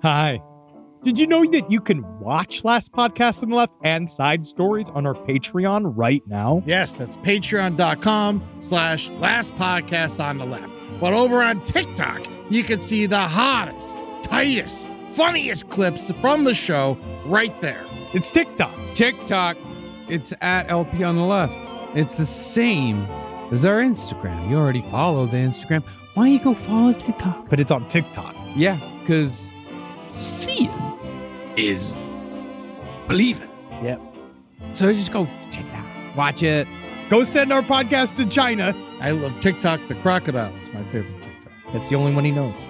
Hi. Did you know that you can watch Last Podcast on the Left and side stories on our Patreon right now? Yes, that's patreon.com/Last Podcast on the Left. But over on TikTok, you can see the hottest, tightest, funniest clips from the show right there. It's TikTok. It's at LP on the Left. It's the same as our Instagram. You already follow the Instagram. Why don't you go follow TikTok? But it's on TikTok. Yeah, because seeing is believing. Yep. So just go check it out. Watch it. Go send our podcast to China. I love TikTok the crocodile. It's my favorite TikTok. That's the only one he knows.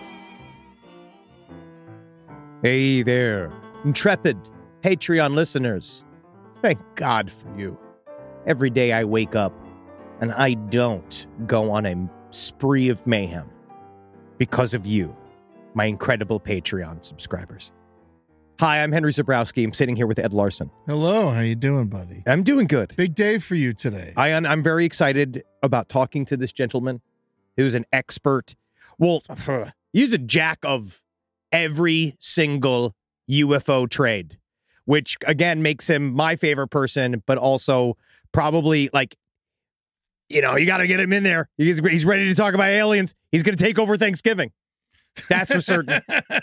Hey there, intrepid Patreon listeners. Thank God for you. Every day I wake up and I don't go on a spree of mayhem because of you, my incredible Patreon subscribers. Hi, I'm Henry Zebrowski. I'm sitting here with Ed Larson. Hello, how you doing, buddy? I'm doing good. Big day for you today. I'm very excited about talking to this gentleman who's an expert. Well, he's a jack of every single UFO trade, which, again, makes him my favorite person, but also probably, like, you know, you got to get him in there. He's ready to talk about aliens. He's going to take over Thanksgiving. That's for certain.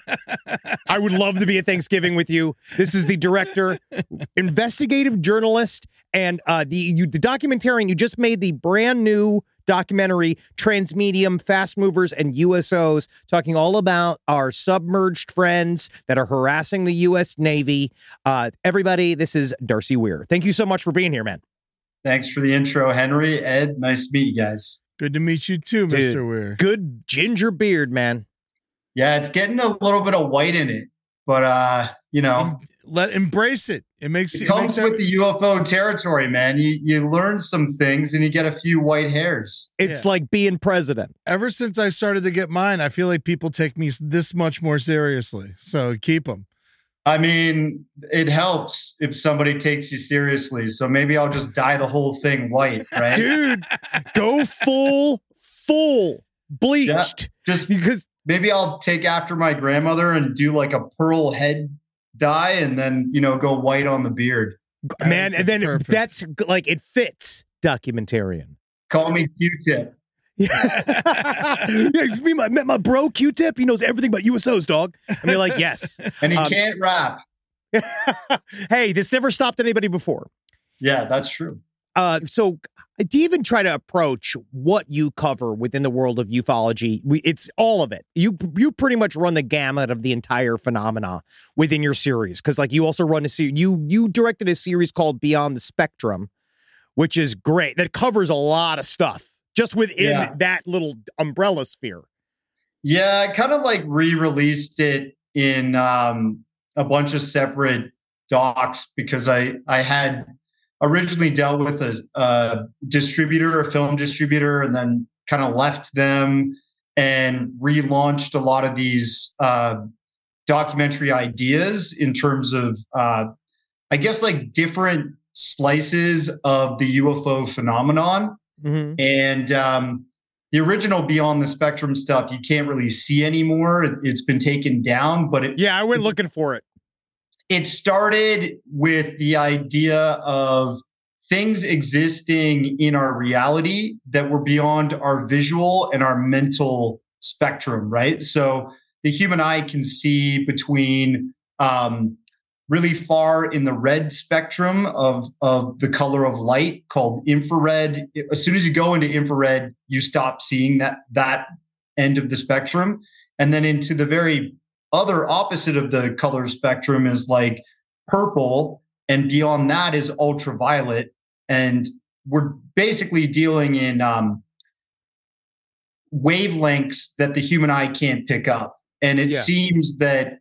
I would love to be at Thanksgiving with you. This is the director, investigative journalist, and the documentarian. You just made the brand new documentary, Transmedium, Fast Movers, and USOs, talking all about our submerged friends that are harassing the U.S. Navy. Everybody, this is Darcy Weir. Thank you so much for being here, man. Thanks for the intro, Henry. Ed, nice to meet you guys. Good to meet you too, Dude, Mr. Weir. Good ginger beard, man. Yeah, it's getting a little bit of white in it, but you know, Embrace it. It makes it comes with the UFO territory, man. You learn some things and you get a few white hairs. It's like being president. Ever since I started to get mine, I feel like people take me this much more seriously. So keep them. I mean, it helps if somebody takes you seriously. So maybe I'll just dye the whole thing white, right? Dude, go full bleached. Yeah, just because maybe I'll take after my grandmother and do like a pearl head dye and then, you know, go white on the beard. Man, and then perfect. that's like, it fits documentarian. Call me Q-Tip. Yeah, you met my bro Q-Tip. He knows everything about USOs, dog. And you're like, yes. And he can't rap. Hey, this never stopped anybody before. Yeah, that's true. So do you even try to approach what you cover within the world of ufology? It's all of it. You pretty much run the gamut of the entire phenomena within your series. Because like you also run a series, you directed a series called Beyond the Spectrum, which is great. That covers a lot of stuff just within that little umbrella sphere. Yeah, I kind of like re-released it in a bunch of separate docs because I had originally dealt with a distributor, a film distributor, and then kind of left them and relaunched a lot of these documentary ideas in terms of, I guess, like different slices of the UFO phenomenon. Mm-hmm. And the original Beyond the Spectrum stuff, you can't really see anymore. It's been taken down, but I went looking for it. It started with the idea of things existing in our reality that were beyond our visual and our mental spectrum, right? So the human eye can see between really far in the red spectrum of the color of light called infrared. As soon as you go into infrared, you stop seeing that end of the spectrum. And then into the very other opposite of the color spectrum is like purple, and beyond that is ultraviolet. And we're basically dealing in wavelengths that the human eye can't pick up. And it seems that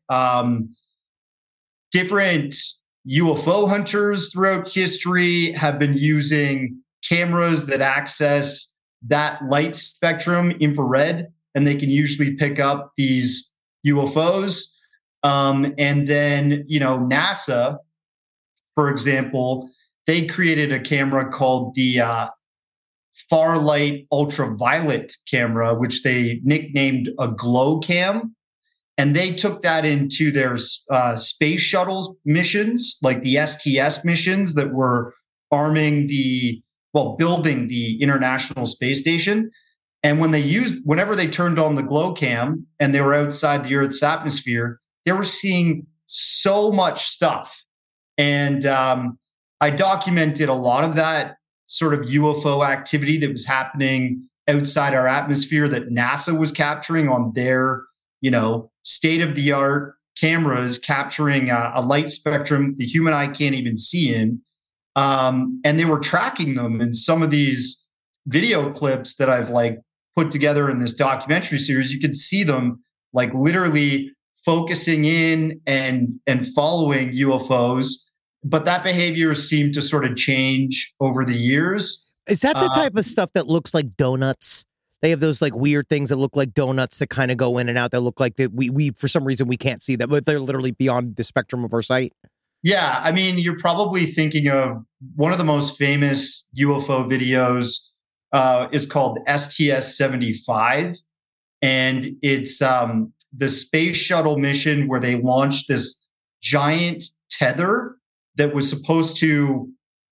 different UFO hunters throughout history have been using cameras that access that light spectrum, infrared, and they can usually pick up these UFOs. And then, you know, NASA, for example, they created a camera called the Far Light Ultraviolet camera, which they nicknamed a glow cam. And they took that into their space shuttle missions, like the STS missions that were building the International Space Station. And whenever they turned on the glow cam and they were outside the Earth's atmosphere, they were seeing so much stuff. And I documented a lot of that sort of UFO activity that was happening outside our atmosphere that NASA was capturing on their, state-of-the-art cameras, capturing a light spectrum the human eye can't even see in. And they were tracking them in some of these video clips that I've put together in this documentary series. You could see them literally focusing in and following UFOs. But that behavior seemed to sort of change over the years. Is that the type of stuff that looks like donuts? They have those weird things that look like donuts that kind of go in and out that look like that we for some reason we can't see them, but they're literally beyond the spectrum of our sight. Yeah, I mean, you're probably thinking of one of the most famous UFO videos is called STS-75, and it's the space shuttle mission where they launched this giant tether that was supposed to.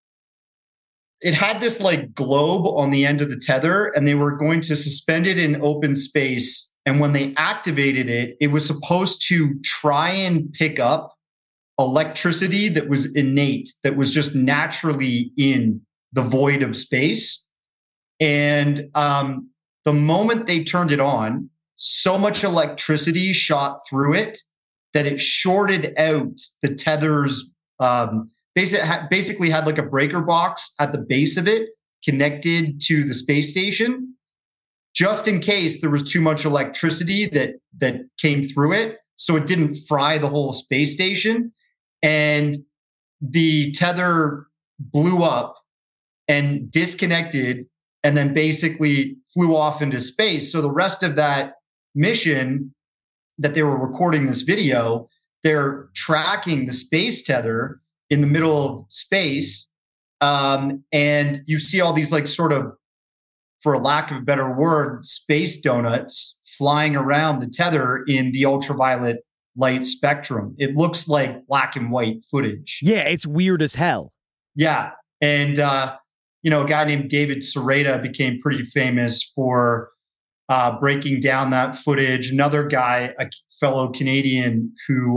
It had this globe on the end of the tether, and they were going to suspend it in open space. And when they activated it, it was supposed to try and pick up electricity that was innate, that was just naturally in the void of space. And the moment they turned it on, so much electricity shot through it that it shorted out the tether's basically had a breaker box at the base of it connected to the space station, just in case there was too much electricity that came through it, so it didn't fry the whole space station. And the tether blew up and disconnected and then basically flew off into space. So the rest of that mission that they were recording this video, they're tracking the space tether in the middle of space. And you see all these sort of, for lack of a better word, space donuts flying around the tether in the ultraviolet light spectrum. It looks like black and white footage. Yeah, it's weird as hell. Yeah. And, a guy named David Sereda became pretty famous for breaking down that footage. Another guy, a fellow Canadian who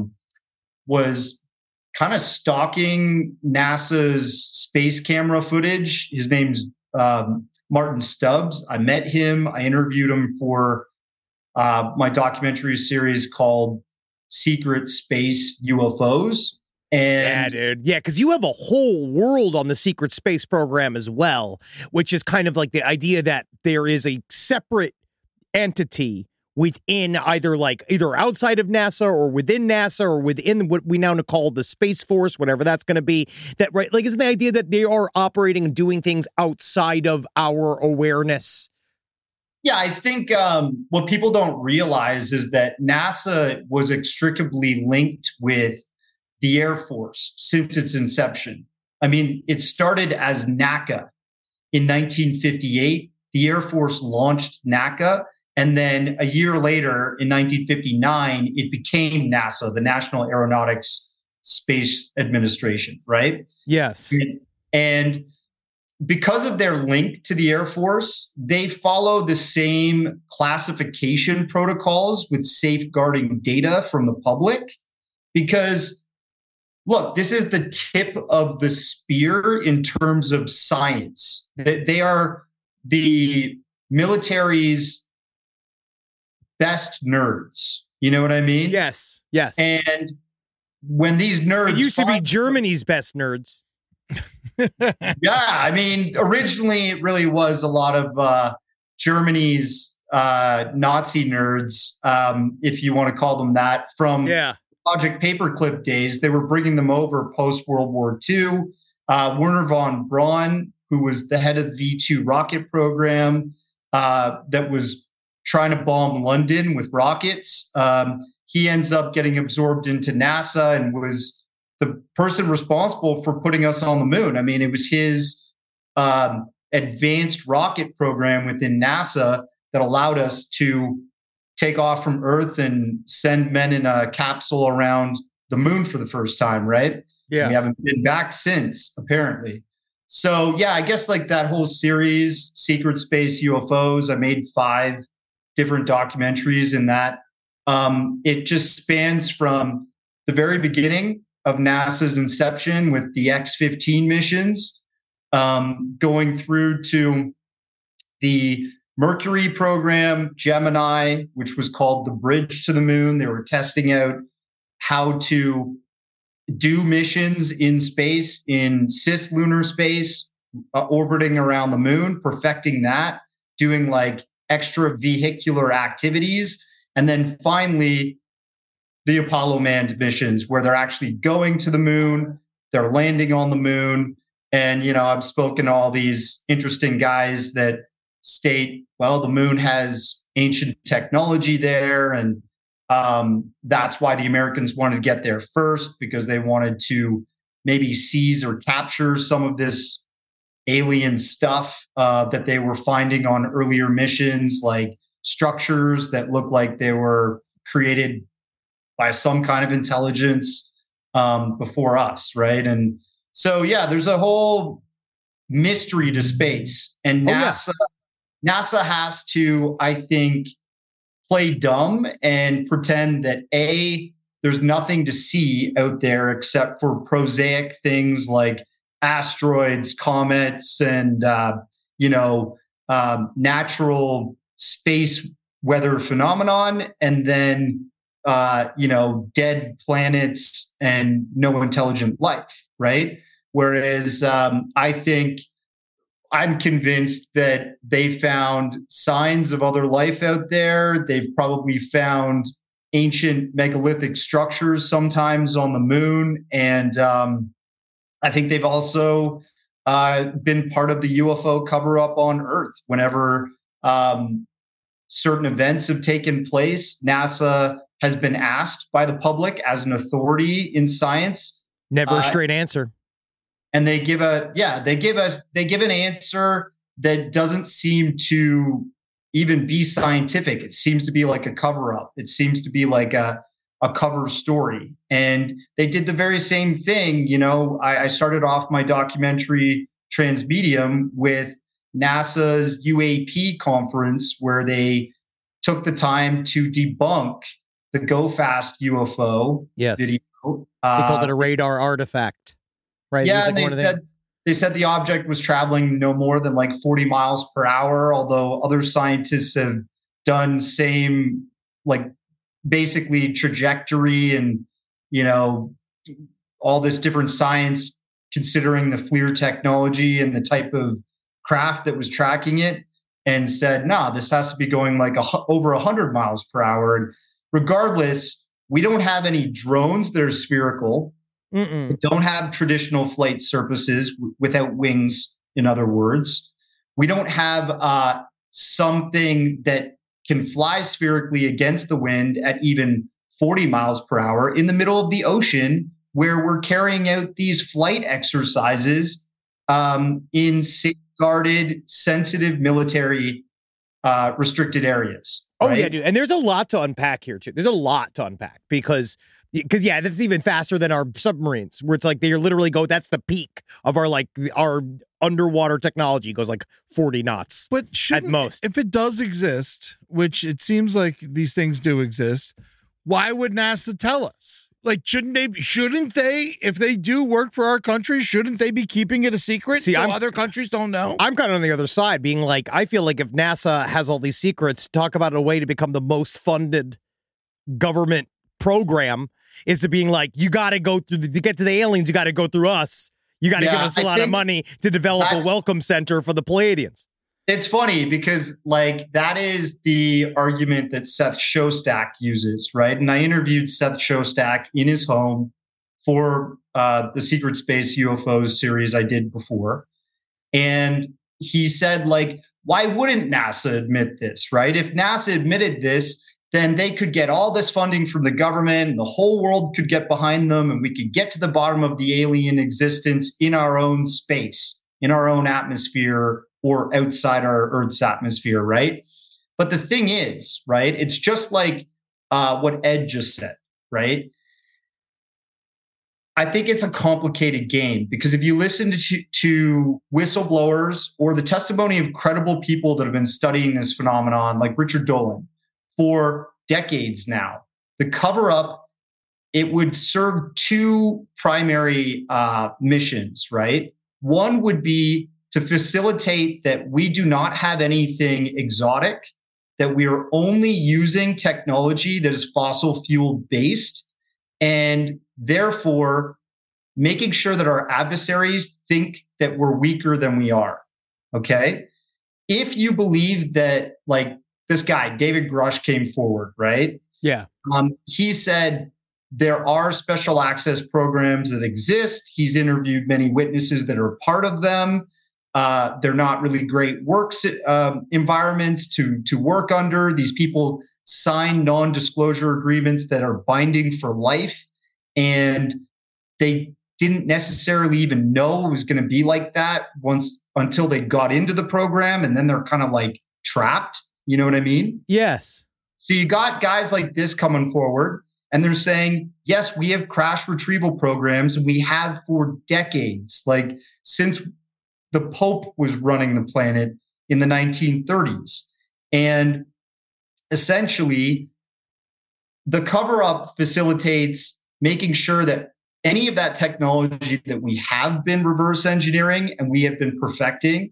was kind of stalking NASA's space camera footage. His name's Martin Stubbs. I met him. I interviewed him for my documentary series called Secret Space UFOs. And yeah, dude. Yeah, because you have a whole world on the secret space program as well, which is kind of the idea that there is a separate entity within either outside of NASA or within NASA or within what we now call the Space Force, whatever that's going to be. That right, isn't the idea that they are operating and doing things outside of our awareness? Yeah, I think what people don't realize is that NASA was inextricably linked with the Air Force since its inception. I mean, it started as NACA in 1958. The Air Force launched NACA. And then a year later, in 1959, it became NASA, the National Aeronautics Space Administration, right? Yes. And because of their link to the Air Force, they follow the same classification protocols with safeguarding data from the public. Because, look, this is the tip of the spear in terms of science. They are the military's best nerds. You know what I mean? Yes. Yes. And when these nerds... It used to be Germany's best nerds. Yeah. I mean, originally it really was a lot of Germany's Nazi nerds, if you want to call them that, from Project Paperclip days. They were bringing them over post-World War II. Werner von Braun, who was the head of the V2 rocket program that was trying to bomb London with rockets. He ends up getting absorbed into NASA and was the person responsible for putting us on the moon. I mean, it was his advanced rocket program within NASA that allowed us to take off from Earth and send men in a capsule around the moon for the first time, right? Yeah. We haven't been back since, apparently. So, yeah, I guess like that whole series, Secret Space UFOs, I made 5 different documentaries in that. It just spans from the very beginning of NASA's inception with the X-15 missions, going through to the Mercury program, Gemini, which was called the Bridge to the Moon. They were testing out how to do missions in space, in cislunar space, orbiting around the moon, perfecting that, doing like extravehicular activities. And then finally, the Apollo manned missions, where they're actually going to the moon, they're landing on the moon. And, I've spoken to all these interesting guys that state, well, the moon has ancient technology there. And that's why the Americans wanted to get there first, because they wanted to maybe seize or capture some of this alien stuff that they were finding on earlier missions, like structures that look like they were created by some kind of intelligence before us, right? And so, yeah, there's a whole mystery to space. And NASA has to, I think, play dumb and pretend that there's nothing to see out there except for prosaic things like asteroids, comets, and natural space weather phenomenon, and then dead planets and no intelligent life, right? Whereas I think I'm convinced that they found signs of other life out there. They've probably found ancient megalithic structures sometimes on the moon. And I think they've also been part of the UFO cover-up on Earth. Whenever certain events have taken place, NASA has been asked by the public as an authority in science. Never a straight answer. And they give an answer that doesn't seem to even be scientific. It seems to be like a cover-up. It seems to be like a cover story. And they did the very same thing. I started off my documentary Transmedium with NASA's UAP conference, where they took the time to debunk the Go Fast UFO video. They called it a radar artifact. Right. Yeah, and they said the object was traveling no more than like 40 miles per hour, although other scientists have done same, like basically trajectory and, all this different science, considering the FLIR technology and the type of craft that was tracking it, and said, no, this has to be going like over 100 miles per hour. And regardless, we don't have any drones that are spherical. We don't have traditional flight surfaces without wings, in other words. We don't have something that can fly spherically against the wind at even 40 miles per hour in the middle of the ocean, where we're carrying out these flight exercises in safeguarded, sensitive military restricted areas. Oh, right? yeah, dude. And there's a lot to unpack here, too. There's a lot to unpack because that's even faster than our submarines, where it's like they literally that's the peak of our underwater technology goes like 40 knots. But at most. If it does exist, which it seems like these things do exist, why would NASA tell us? Like, shouldn't they, if they do work for our country, shouldn't they be keeping it a secret so other countries don't know? I'm kind of on the other side, being like, I feel like if NASA has all these secrets, talk about a way to become the most funded government program is to being like, you got to go through to get to the aliens, you got to go through us. You got to give us a lot of money to develop a welcome center for the Pleiadians. It's funny because that is the argument that Seth Shostak uses, right? And I interviewed Seth Shostak in his home for the Secret Space UFOs series I did before. And he said, why wouldn't NASA admit this, right? If NASA admitted this, then they could get all this funding from the government and the whole world could get behind them and we could get to the bottom of the alien existence in our own space, in our own atmosphere or outside our Earth's atmosphere, right? But the thing is, right, it's just like what Ed just said, right? I think it's a complicated game because if you listen to whistleblowers or the testimony of credible people that have been studying this phenomenon, like Richard Dolan, for decades now, the cover-up, it would serve two primary missions, right? One would be to facilitate that we do not have anything exotic, that we are only using technology that is fossil fuel based, and therefore making sure that our adversaries think that we're weaker than we are. Okay? If you believe that, like this guy, David Grush, came forward, right? Yeah. He said there are special access programs that exist. He's interviewed many witnesses that are part of them. They're not really great works environments to work under. These people sign non-disclosure agreements that are binding for life, and they didn't necessarily even know it was going to be like that until they got into the program, and then they're kind of like trapped. You know what I mean? Yes. So you got guys like this coming forward, and they're saying, yes, we have crash retrieval programs, and we have for decades, like since the Pope was running the planet in the 1930s. And essentially, the cover-up facilitates making sure that any of that technology that we have been reverse engineering and we have been perfecting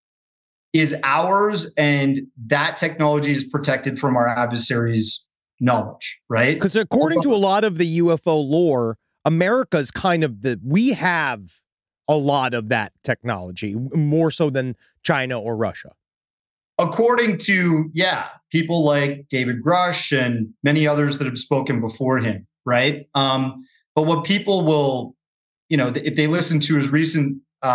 is ours, and that technology is protected from our adversaries' knowledge, right? Because according to a lot of the UFO lore, America's kind of we have a lot of that technology, more so than China or Russia. According to, people like David Grush and many others that have spoken before him, right? But what people will, if they listen to his recent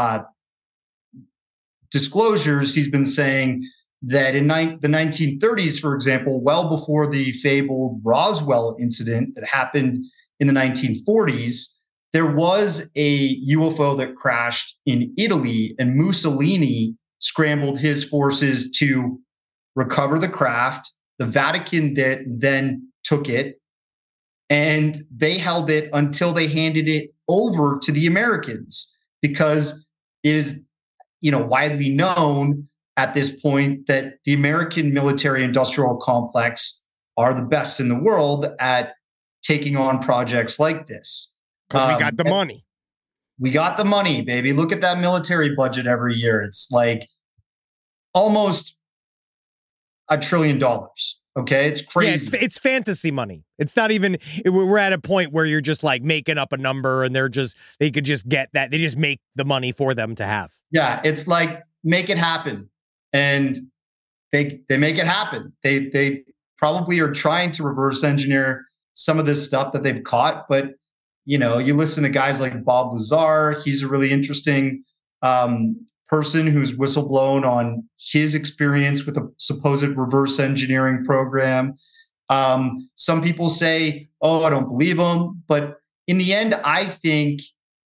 disclosures, he's been saying that in the 1930s, for example, well before the fabled Roswell incident that happened in the 1940s, there was a UFO that crashed in Italy, and Mussolini scrambled his forces to recover the craft. The Vatican then took it, and they held it until they handed it over to the Americans, because it is, widely known at this point that the American military industrial complex are the best in the world at taking on projects like this. Because we got the money. We got the money, baby. Look at that military budget every year. It's like almost $1 trillion. Okay, it's crazy. Yeah, it's fantasy money. It's not even. We're at a point where you're just like making up a number, and they could just get that. They just make the money for them to have. Yeah, it's like make it happen, and they make it happen. They probably are trying to reverse engineer some of this stuff that they've caught, but you listen to guys like Bob Lazar. He's a really interesting person who's whistleblown on his experience with a supposed reverse engineering program. Some people say, I don't believe him. But in the end, I think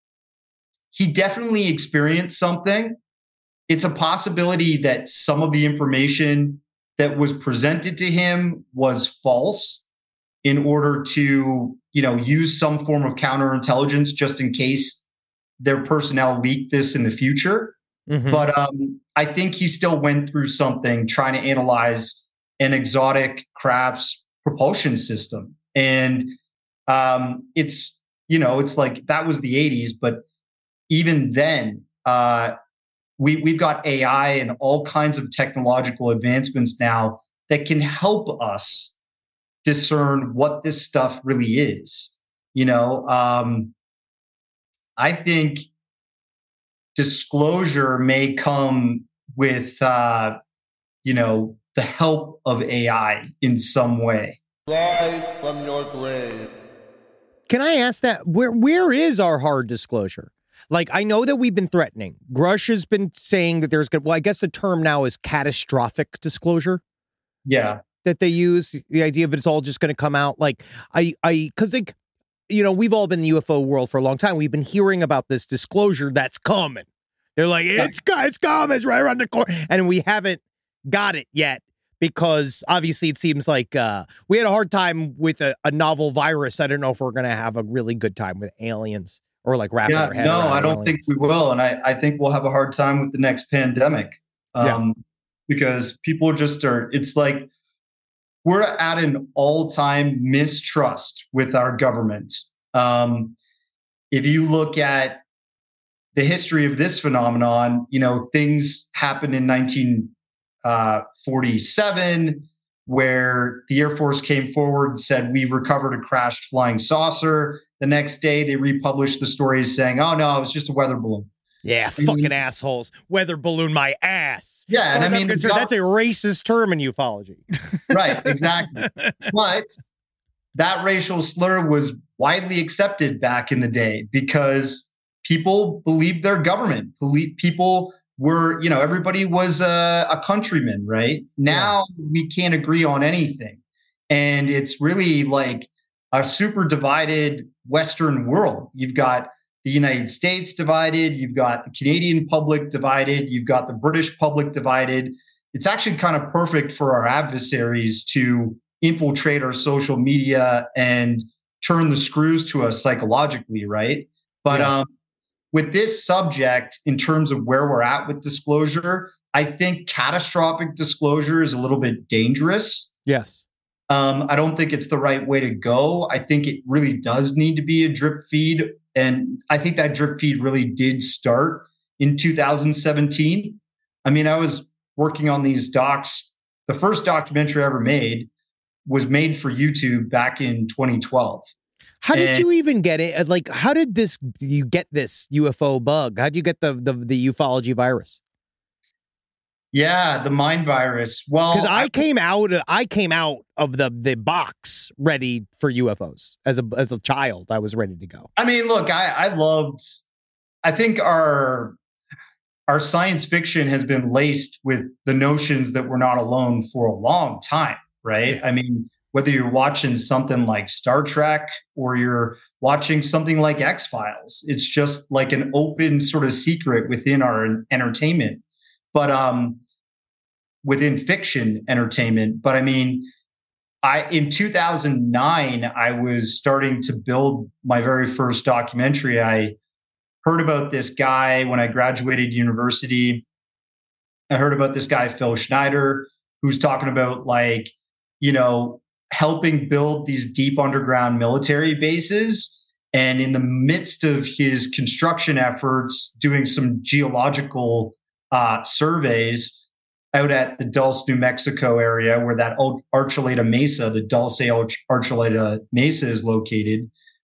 he definitely experienced something. It's a possibility that some of the information that was presented to him was false in order to, use some form of counterintelligence just in case their personnel leak this in the future. Mm-hmm. But I think he still went through something trying to analyze an exotic crafts propulsion system. And it's like that was the 80s. But even then, we've got AI and all kinds of technological advancements now that can help us discern what this stuff really is. I think disclosure may come with, the help of AI in some way. Rise from your grave. Can I ask that? Where is our hard disclosure? Like, I know that we've been threatening. Grush has been saying that I guess the term now is catastrophic disclosure. Yeah. That they use, the idea of it's all just going to come out. Like, because we've all been in the UFO world for a long time. We've been hearing about this disclosure that's coming. They're like, it's coming, it's right around the corner. And we haven't got it yet because obviously it seems like we had a hard time with a novel virus. I don't know if we're going to have a really good time with aliens or like wrapping our head around I don't think we will. And I think we'll have a hard time with the next pandemic because people just it's like we're at an all-time mistrust with our government. If you look at the history of this phenomenon, things happened in 1947 where the Air Force came forward and said, we recovered a crashed flying saucer. The next day, they republished the stories saying, oh, no, it was just a weather balloon. Yeah, fucking assholes. Weather balloon my ass. Yeah, and I mean, that's a racist term in ufology. Right, exactly. But that racial slur was widely accepted back in the day because people believed their government. People were, everybody was a countryman, right? Now we can't agree on anything. And it's really like a super divided Western world. You've got the United States divided. You've got the Canadian public divided. You've got the British public divided. It's actually kind of perfect for our adversaries to infiltrate our social media and turn the screws to us psychologically, right? But with this subject, in terms of where we're at with disclosure, I think catastrophic disclosure is a little bit dangerous. Yes. I don't think it's the right way to go. I think it really does need to be a drip feed. And I think that drip feed really did start in 2017. I mean, I was working on these docs. The first documentary I ever made was made for YouTube back in 2012. How did you even get it? Like, how did you get this UFO bug? How did you get the ufology virus? Yeah, the mind virus. Well, because I came out of the box ready for UFOs as a child. I was ready to go. I mean, look, I think our science fiction has been laced with the notions that we're not alone for a long time, right? Yeah. I mean, whether you're watching something like Star Trek or you're watching something like X-Files, it's just like an open sort of secret within our entertainment. But within fiction entertainment. But I mean, in 2009, I was starting to build my very first documentary. I heard about this guy when I graduated university. I heard about this guy, Phil Schneider, who's talking about helping build these deep underground military bases. And in the midst of his construction efforts, doing some geological surveys out at the Dulce, New Mexico area where that old Archuleta Mesa, the Dulce Archuleta Mesa is located.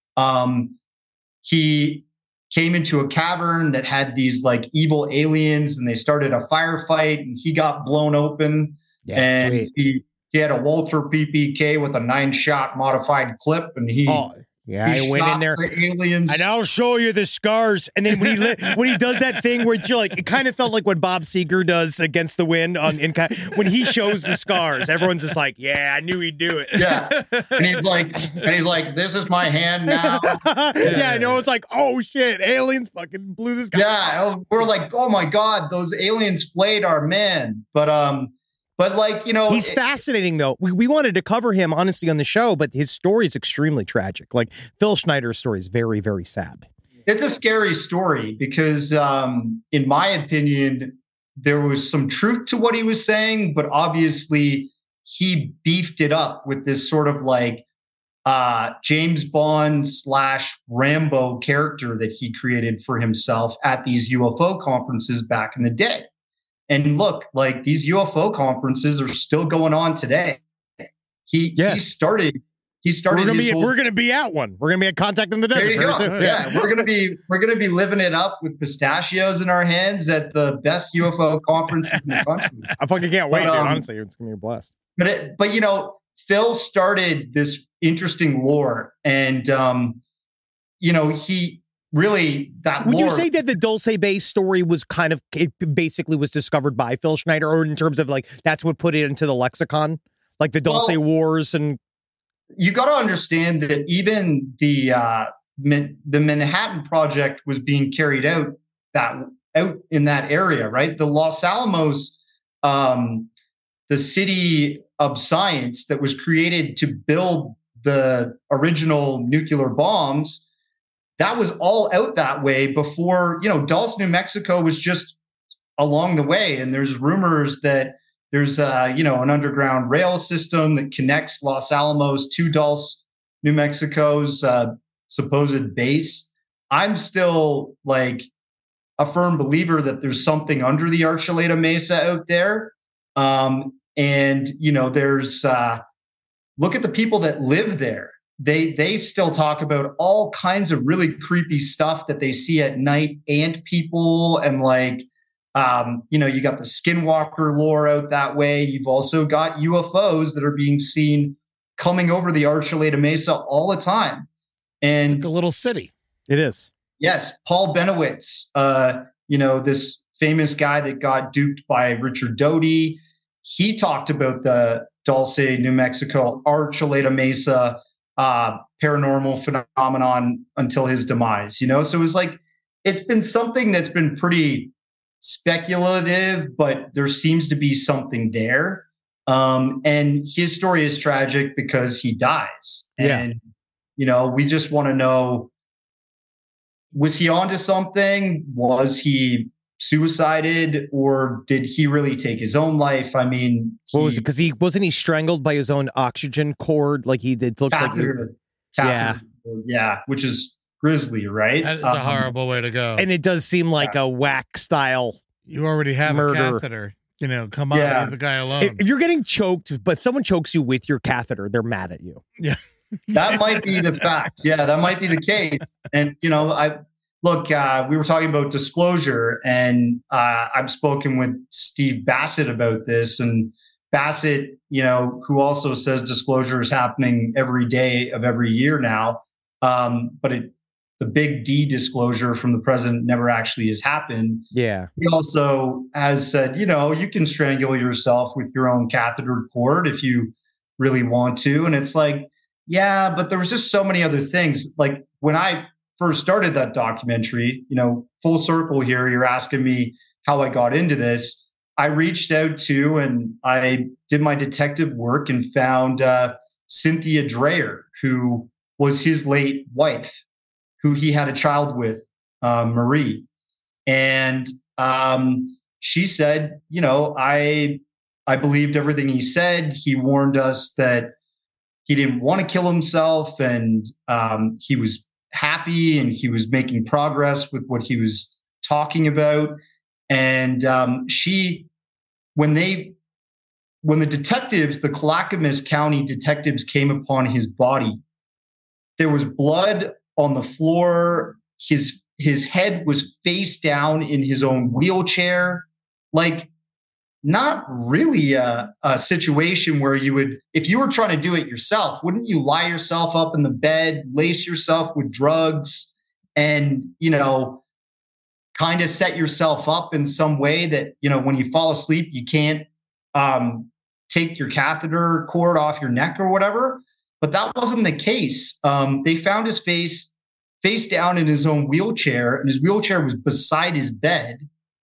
He came into a cavern that had these like evil aliens and they started a firefight and he got blown open. Yeah, and sweet. He had a Walter PPK with a 9-shot modified clip and I went in there aliens. and I'll show you the scars. And then when he does that thing where it's like, it kind of felt like what Bob Seger does Against the Wind when he shows the scars, everyone's just like, yeah, I knew he'd do it. Yeah. And he's like, this is my hand now. Yeah, I know. It's like, oh shit, aliens fucking blew this guy. Yeah. We're like, oh my God, those aliens flayed our man. But he's fascinating though. We wanted to cover him honestly on the show, but his story is extremely tragic. Like Phil Schneider's story is very, very sad. It's a scary story because, in my opinion, there was some truth to what he was saying, but obviously he beefed it up with this sort of like James Bond / Rambo character that he created for himself at these UFO conferences back in the day. And look, like these UFO conferences are still going on today. He started. We're gonna be at one. We're gonna be at Contact in the Desert. There you go. Yeah, we're gonna be living it up with pistachios in our hands at the best UFO conference in the country. I fucking can't wait, dude. Honestly, it's gonna be a blast. But Phil started this interesting lore, and he. Really, would you say that the Dulce Bay story was basically was discovered by Phil Schneider, or in terms of like that's what put it into the lexicon, like the Dulce Wars? And you got to understand that even the Manhattan Project was being carried out in that area, right? The Los Alamos the city of science that was created to build the original nuclear bombs, that was all out that way before, Dulce, New Mexico was just along the way. And there's rumors that there's, an underground rail system that connects Los Alamos to Dulce, New Mexico's supposed base. I'm still like a firm believer that there's something under the Archuleta Mesa out there. And there's look at the people that live there. They still talk about all kinds of really creepy stuff that they see at night, ant people, and like, you got the skinwalker lore out that way. You've also got UFOs that are being seen coming over the Archuleta Mesa all the time. And it's like a little city. It is. Yes. Paul Benowitz, this famous guy that got duped by Richard Doty. He talked about the Dulce, New Mexico, Archuleta Mesa paranormal phenomenon until his demise, So it was like, it's been something that's been pretty speculative, but there seems to be something there. And his story is tragic because he dies. And, we just want to know, was he onto something? Was he suicided, or did he really take his own life? I mean, what was it? Because wasn't he strangled by his own oxygen cord? Like he did. Looked catheter, like yeah, which is grisly, right? That is a horrible way to go. And it does seem like a whack style. You already have murder. A catheter. Come on, leave the guy alone. If you're getting choked, but if someone chokes you with your catheter, they're mad at you. Yeah. That might be the fact. Yeah, that might be the case. And, we were talking about disclosure, and I've spoken with Steve Bassett about this. And Bassett, who also says disclosure is happening every day of every year now. But the big D disclosure from the president never actually has happened. Yeah. He also has said, you can strangle yourself with your own catheter cord if you really want to. And it's like, yeah, but there was just so many other things. Like when I first started that documentary, full circle here, you're asking me how I got into this. I reached out to, and I did my detective work and found Cynthia Dreyer, who was his late wife, who he had a child with, Marie. And she said, I believed everything he said. He warned us that he didn't want to kill himself, and he was happy and he was making progress with what he was talking about. And when the detectives, the Clackamas County detectives, came upon his body, there was blood on the floor. His head was face down in his own wheelchair. Like, not really a situation where you would, if you were trying to do it yourself, wouldn't you lie yourself up in the bed, lace yourself with drugs, and, kind of set yourself up in some way that, when you fall asleep, you can't take your catheter cord off your neck or whatever? But that wasn't the case. They found his face down in his own wheelchair, and his wheelchair was beside his bed.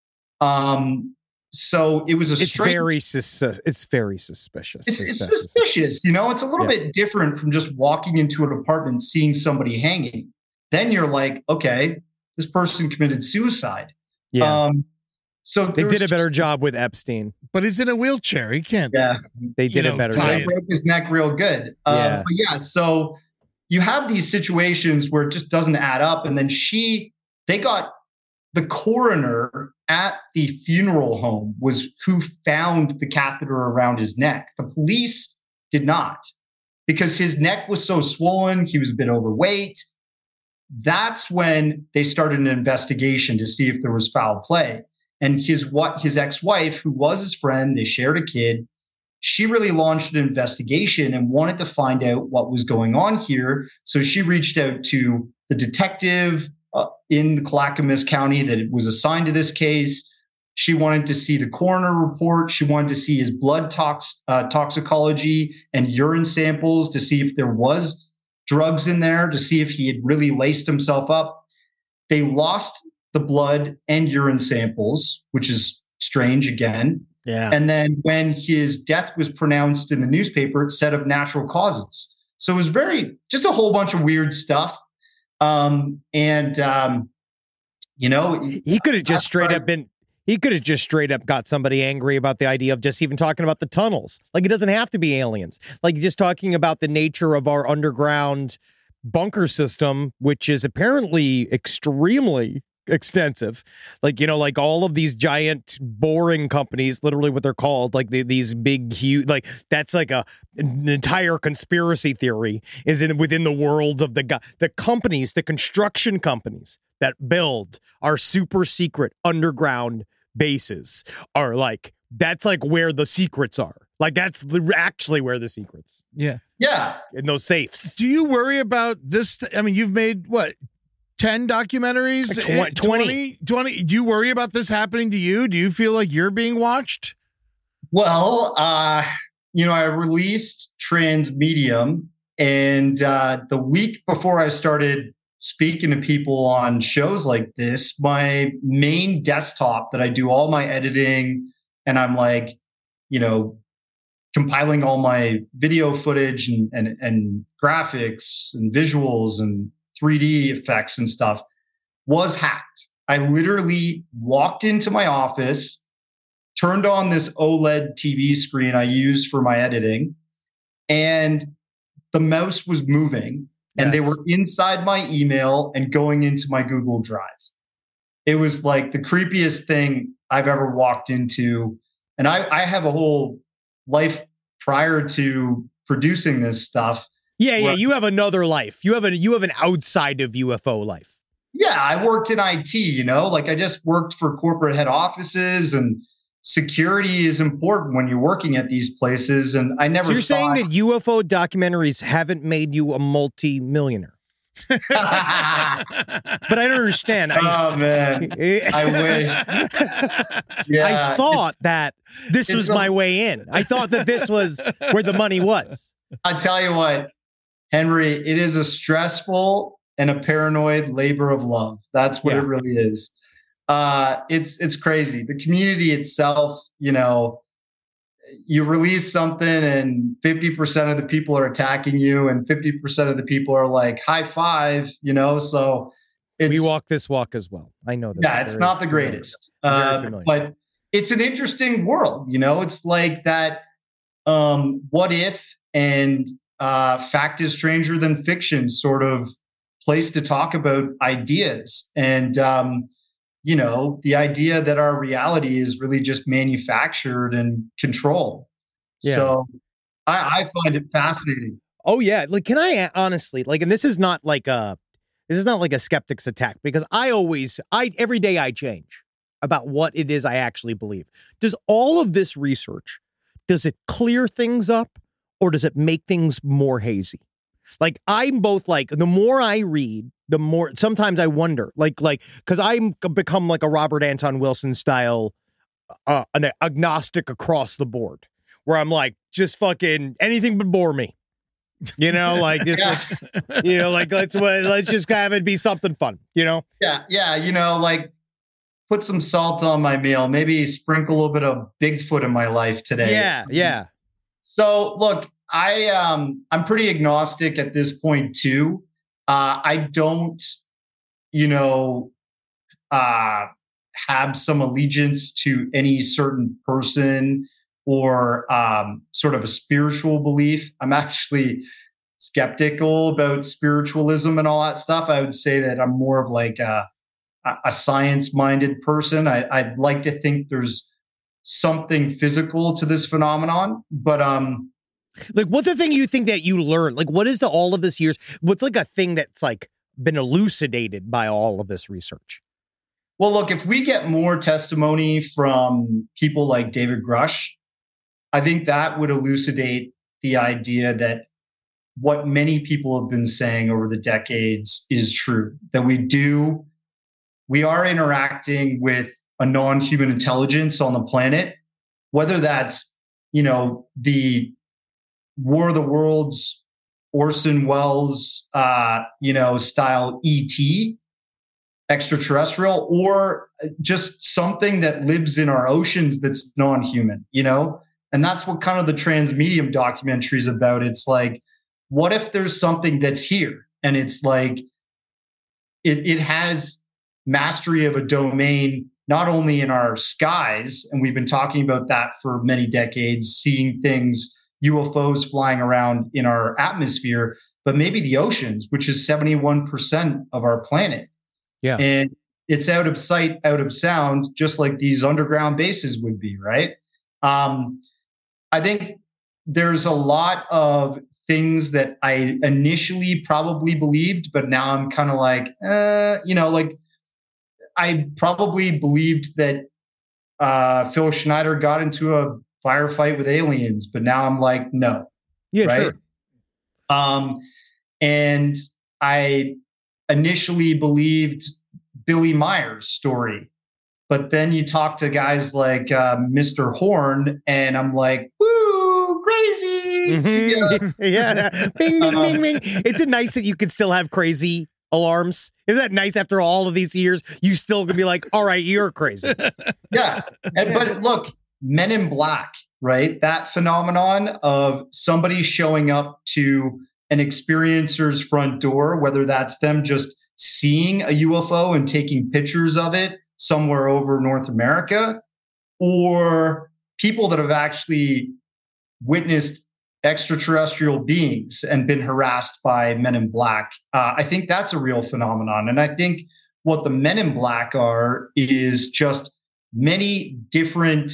So it was it's very suspicious. It's suspicious. It's a little bit different from just walking into an apartment, seeing somebody hanging. Then you're like, okay, this person committed suicide. Yeah. So they did a better job with Epstein, but he's in a wheelchair. He can't. Yeah. They did a better job. He broke his neck real good. But yeah. So you have these situations where it just doesn't add up. And then they got the coroner at the funeral home was who found the catheter around his neck. The police did not, because his neck was so swollen. He was a bit overweight. That's when they started an investigation to see if there was foul play. And his ex-wife, who was his friend, they shared a kid. She really launched an investigation and wanted to find out what was going on here. So she reached out to the detective in the Clackamas County that was assigned to this case. She wanted to see the coroner report. She wanted to see his blood toxicology and urine samples to see if there was drugs in there, to see if he had really laced himself up. They lost the blood and urine samples, which is strange again. Yeah. And then when his death was pronounced in the newspaper, it said of natural causes. So it was just a whole bunch of weird stuff. You know, he could have just straight up got somebody angry about the idea of just even talking about the tunnels. Like, it doesn't have to be aliens. Like, just talking about the nature of our underground bunker system, which is apparently extremely extensive. Like, you know, like all of these giant boring companies, literally what they're called, like these big, huge, like that's like an entire conspiracy theory is within the world of the companies, the construction companies that build our super secret underground bases are like, that's like where the secrets are. Like, that's actually where the secrets. Yeah. Yeah. In those safes. Do you worry about this? I mean, you've made what? 10 documentaries? 20. Do you worry about this happening to you? Do you feel like you're being watched? Well, you know, I released Transmedium, and the week before I started speaking to people on shows like this, my main desktop that I do all my editing, and I'm like, you know, compiling all my video footage and graphics and visuals and 3D effects and stuff, was hacked. I literally walked into my office, turned on this OLED TV screen I use for my editing, and the mouse was moving, and they were inside my email and going into my Google Drive. It was like the creepiest thing I've ever walked into. And I have a whole life prior to producing this stuff. Yeah, you have another life. You have an outside of UFO life. Yeah, I worked in IT, you know, like I just worked for corporate head offices, and security is important when you're working at these places. And I never. So you're saying that UFO documentaries haven't made you a multi-millionaire? But I don't understand. Oh man, I wish. Yeah, I thought that this was my way in. I thought that this was where the money was. I tell you what, Henry, it is a stressful and a paranoid labor of love. That's what it really is. It's crazy. The community itself, you know, you release something and 50% of the people are attacking you and 50% of the people are like, high five, you know, so we walk this walk as well. I know this. Yeah, it's not the greatest, but it's an interesting world. You know, it's like that. What if and fact is stranger than fiction sort of place to talk about ideas. And, you know, the idea that our reality is really just manufactured and controlled. Yeah. So I find it fascinating. Oh yeah. Like, can I honestly, like, and this is not like a skeptic's attack, because every day I change about what it is I actually believe. Does all of this research, does it clear things up or does it make things more hazy? Like, I'm both, like, the more I read, the more sometimes I wonder, like, because I'm become like a Robert Anton Wilson style, an agnostic across the board, where I'm like, just fucking anything but bore me, you know, like, just like, you know, like, let's just have it be something fun, you know? Yeah. You know, like, put some salt on my meal, maybe sprinkle a little bit of Bigfoot in my life today. Yeah. So look, I'm pretty agnostic at this point too. I don't, you know, have some allegiance to any certain person or sort of a spiritual belief. I'm actually skeptical about spiritualism and all that stuff. I would say that I'm more of like a science-minded person. I'd like to think there's something physical to this phenomenon, but like, what's the thing you think that you learned? Like, what is all of this years? What's like a thing that's like been elucidated by all of this research? Well, look, if we get more testimony from people like David Grush, I think that would elucidate the idea that what many people have been saying over the decades is true, that we are interacting with a non-human intelligence on the planet, whether that's, you know, the War of the Worlds, Orson Welles, you know, style ET extraterrestrial or just something that lives in our oceans that's non-human, you know? And that's what kind of the Transmedium documentary is about. It's like, what if there's something that's here and it's like, it has mastery of a domain, not only in our skies, and we've been talking about that for many decades, seeing things, UFOs flying around in our atmosphere, but maybe the oceans, which is 71% of our planet. Yeah. And it's out of sight, out of sound, just like these underground bases would be, right? I think there's a lot of things that I initially probably believed, but now I'm kind of like, like I probably believed that Phil Schneider got into a firefight with aliens, but now I'm like, no. Yeah, right? Sure. And I initially believed Billy Meyer's story, but then you talk to guys like Mr. Horn, and I'm like, woo, crazy. See ya. Yeah. Bing, bing, bing, bing. It's nice that you can still have crazy alarms. Isn't that nice after all of these years? You still can be like, all right, you're crazy. Yeah. But look, Men in Black, right? That phenomenon of somebody showing up to an experiencer's front door, whether that's them just seeing a UFO and taking pictures of it somewhere over North America, or people that have actually witnessed extraterrestrial beings and been harassed by Men in Black. I think that's a real phenomenon. And I think what the Men in Black are is just many different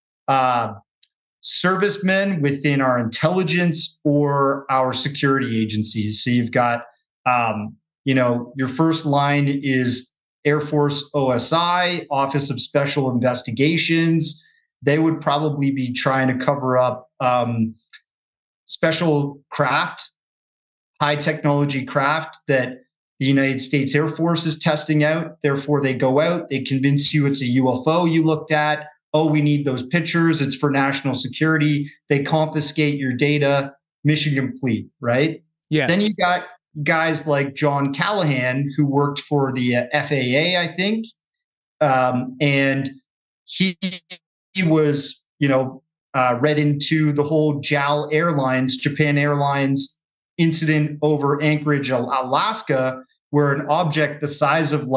servicemen within our intelligence or our security agencies. So you've got, your first line is Air Force OSI, Office of Special Investigations. They would probably be trying to cover up special craft, high technology craft that the United States Air Force is testing out. Therefore, they go out, they convince you it's a UFO you looked at. Oh, we need those pictures. It's for national security. They confiscate your data. Mission complete, right? Yeah. Then you got guys like John Callahan, who worked for the FAA, I think. And he was, read into the whole JAL Airlines, Japan Airlines incident over Anchorage, Alaska, where an object the size of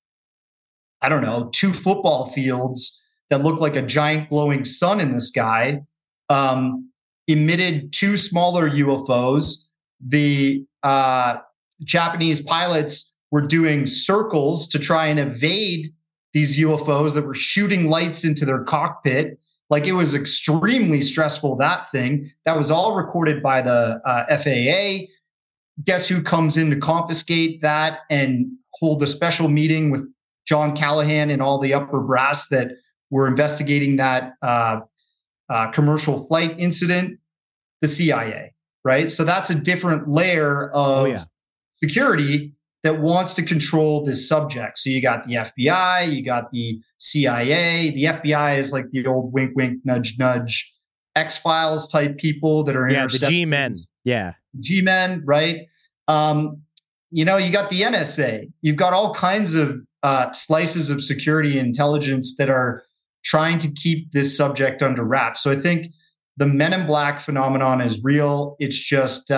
2 football fields that looked like a giant glowing sun in the sky emitted 2 smaller UFOs. The Japanese pilots were doing circles to try and evade these UFOs that were shooting lights into their cockpit. Like, it was extremely stressful, that thing. That was all recorded by the FAA. Guess who comes in to confiscate that and hold a special meeting with John Callahan and all the upper brass that were investigating that commercial flight incident? The CIA, right? So that's a different layer of security that wants to control this subject. So you got the FBI, you got the CIA. The FBI is like the old wink, wink, nudge, nudge, X-Files type people that are the G-men. Yeah. G-men, right? You got the NSA. You've got all kinds of slices of security intelligence that are trying to keep this subject under wraps. So I think the Men in Black phenomenon is real. It's just,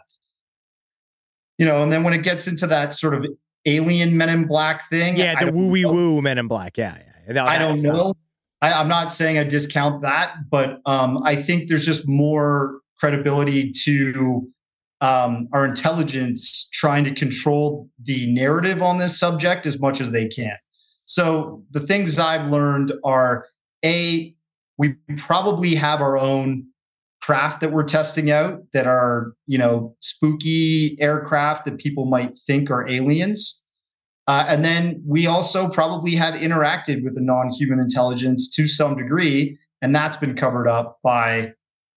and then when it gets into that sort of alien Men in Black thing. Yeah, the woo-wee-woo Men in Black. Yeah. I don't know. I'm not saying I discount that, but I think there's just more credibility to our intelligence trying to control the narrative on this subject as much as they can. So the things I've learned are, A, we probably have our own craft that we're testing out that are, spooky aircraft that people might think are aliens. And then we also probably have interacted with the non-human intelligence to some degree, and that's been covered up by,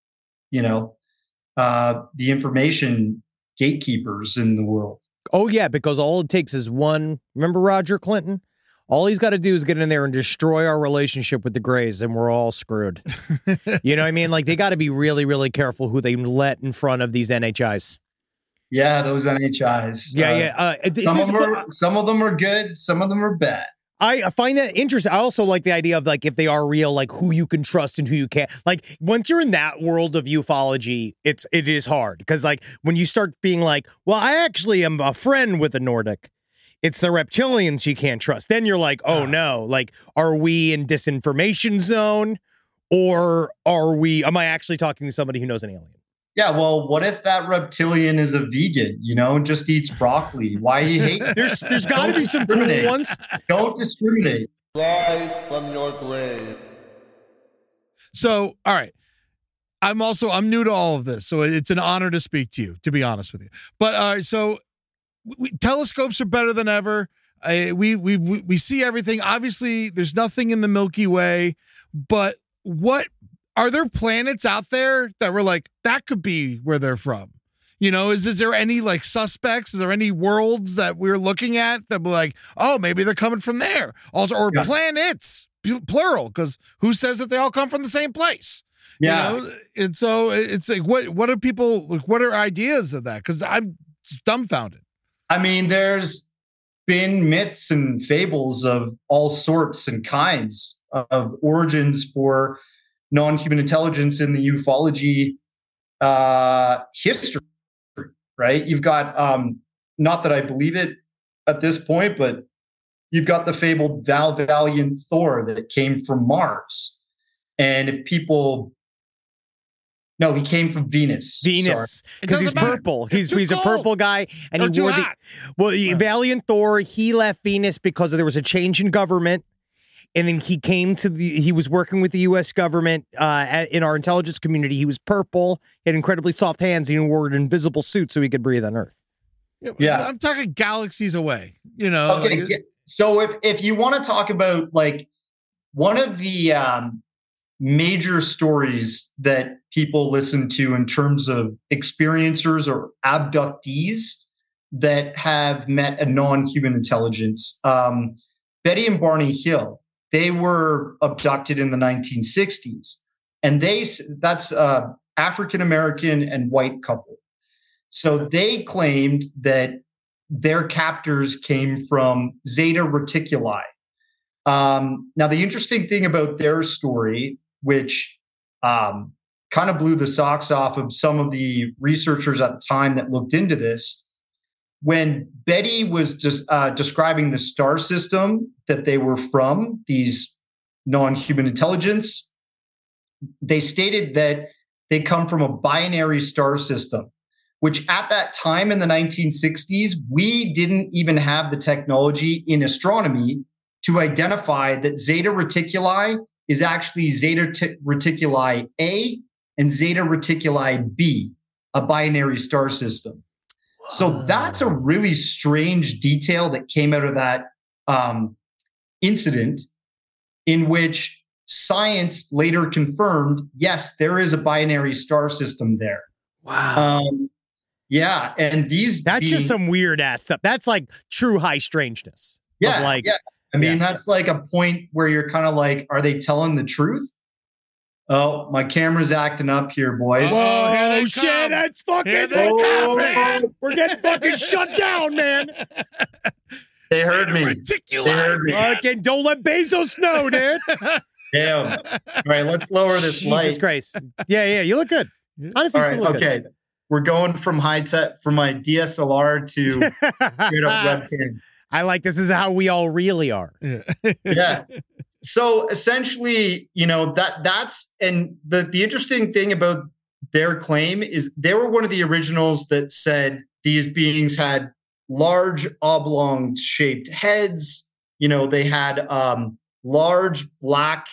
the information gatekeepers in the world. Oh, yeah, because all it takes is one. Remember Roger Clinton? All he's got to do is get in there and destroy our relationship with the Greys, and we're all screwed. You know what I mean? Like, they got to be really, really careful who they let in front of these NHIs. Yeah, those NHIs. Some of them are good. Some of them are bad. I find that interesting. I also like the idea of like if they are real, like who you can trust and who you can't. Like once you're in that world of ufology, it is hard because like when you start being like, well, I actually am a friend with the Nordic. It's the reptilians you can't trust. Then you're like, oh no, like are we in disinformation zone, or am I actually talking to somebody who knows an alien? Yeah, well, what if that reptilian is a vegan, just eats broccoli? Why you hate There's got to be some cool ones. Don't discriminate. Live from your grave. So, all right. I'm new to all of this, so it's an honor to speak to you, to be honest with you. But all right, so telescopes are better than ever. We see everything. Obviously, there's nothing in the Milky Way, but are there planets out there that were like, that could be where they're from? Is there any like suspects? Is there any worlds that we're looking at that were like, oh, maybe they're coming from there? Also, or planets, plural, because who says that they all come from the same place? Yeah. And so it's like, what are people, like, what are ideas of that? Because I'm dumbfounded. I mean, there's been myths and fables of all sorts and kinds of origins for non-human intelligence in the ufology history, right? You've got, not that I believe it at this point, but you've got the fabled Valiant Thor that came from Mars. And if people... No, he came from Venus. Because he's purple. He's a purple guy, and he wore Valiant Thor. He left Venus because there was a change in government, and then he was working with the U.S. government in our intelligence community. He was purple, he had incredibly soft hands, and he wore an invisible suit so he could breathe on Earth. Yeah, I'm talking galaxies away. Okay, so if you want to talk about like one of the major stories that people listen to in terms of experiencers or abductees that have met a non-human intelligence. Betty and Barney Hill, they were abducted in the 1960s, and that's African-American and white couple. So they claimed that their captors came from Zeta Reticuli. Now, the interesting thing about their story, which kind of blew the socks off of some of the researchers at the time that looked into this, when Betty was just describing the star system that they were from, these non-human intelligence, they stated that they come from a binary star system, which at that time in the 1960s, we didn't even have the technology in astronomy to identify that Zeta Reticuli is actually Zeta Reticuli A and Zeta Reticuli B, a binary star system. Whoa. So that's a really strange detail that came out of that incident, in which science later confirmed, yes, there is a binary star system there. Wow. Yeah, and that's just some weird ass stuff. That's like true high strangeness. Yeah, yeah. I mean, that's like a point where you're kind of like, are they telling the truth? Oh, my camera's acting up here, boys. Whoa, shit, that's fucking happening. We're getting fucking shut down, man. They heard me. They heard me. Okay, don't let Bezos know, dude. Damn. All right, let's lower this light. Jesus Christ. Yeah, you look good. Honestly, all right, you look good. We're going from from my DSLR to straight up webcam. I like this is how we all really are. Yeah. So essentially, that's and the interesting thing about their claim is they were one of the originals that said these beings had large oblong shaped heads. They had large black,